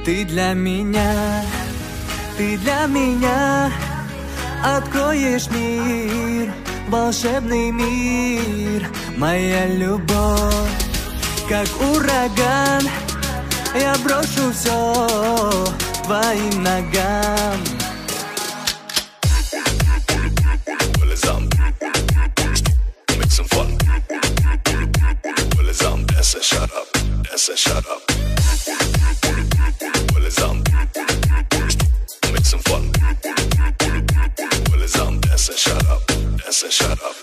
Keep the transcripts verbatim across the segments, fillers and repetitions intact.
Ты для меня, ты для меня откроешь мир, волшебный мир. Моя любовь, как ураган, я брошу все твоим ногам. Вылезам, make some fun. Вылезам, that's a shut up, that's a shut up. Вылезам, make some fun. Вылезам, that's a shut up, that's a shut up.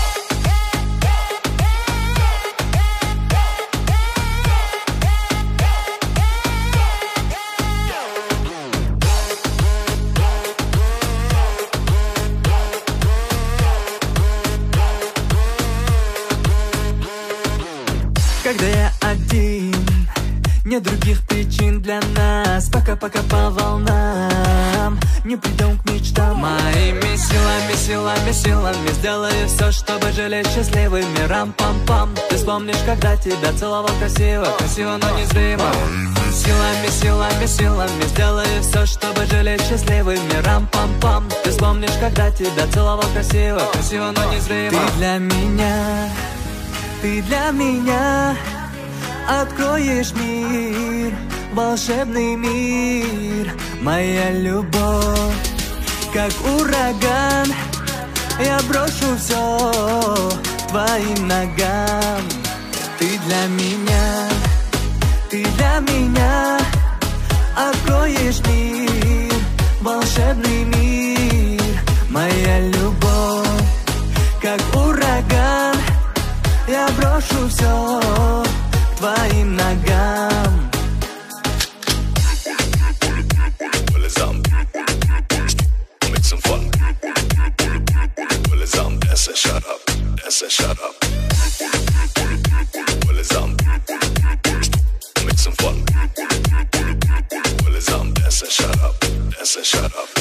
Когда я один, нет других причин для нас. Пока-пока по волнам, не придем к мечтам. Моими силами, силами, силами сделаю все, чтобы жили счастливыми. Рам-пам-пам. Ты вспомнишь, когда тебя целовал красиво, красиво, но незримо. Силами, силами, силами сделаю все, чтобы жили счастливыми. Рам-пам-пам. Ты вспомнишь, когда тебя целовал красиво, красиво, но незримо. Ты для меня, ты для меня откроешь мир, волшебный мир. Моя любовь, как ураган, я брошу все твоим ногам. Ты для меня, ты для меня откроешь мир, волшебный мир. Моя любовь, как ураган, я брошу все твоим ногам. Вылезам, make some fun. Вылезам, that's a shut up, that's a shut up. Вылезам, make some fun. Вылезам, that's a shut up, that's a shut up.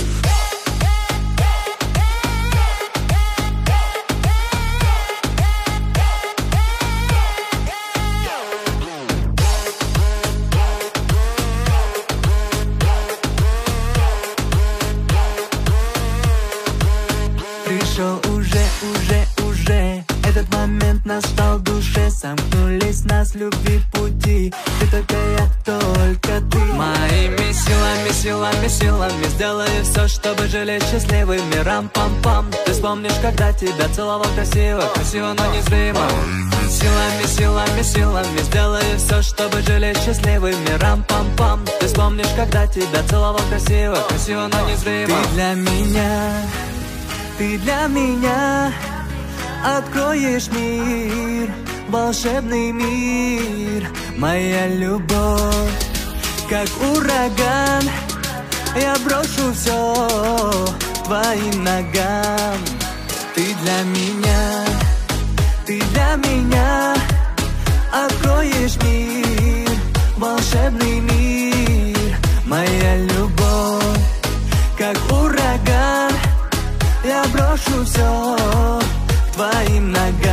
Пришел уже, уже, уже этот момент настал в душе. Сомкнулись нас любви пути. Ты только я, только ты. Моими силами, силами, силами сделаю все, чтобы жили счастливыми. Рам-пам-пам. Ты вспомнишь, когда тебя целовал красиво, красиво, но незримо. Силами, силами, силами сделаю все, чтобы жили счастливыми. Рам-пам-пам. Ты вспомнишь, когда тебя целовал красиво, красиво, но незримо. Ты для меня, ты для меня откроешь мир, волшебный мир. Моя любовь, как ураган, я брошу все твоим ногам. Ты для меня, ты для меня откроешь мир, волшебный мир. Моя любовь, как ураган, я брошу все твоим ногам.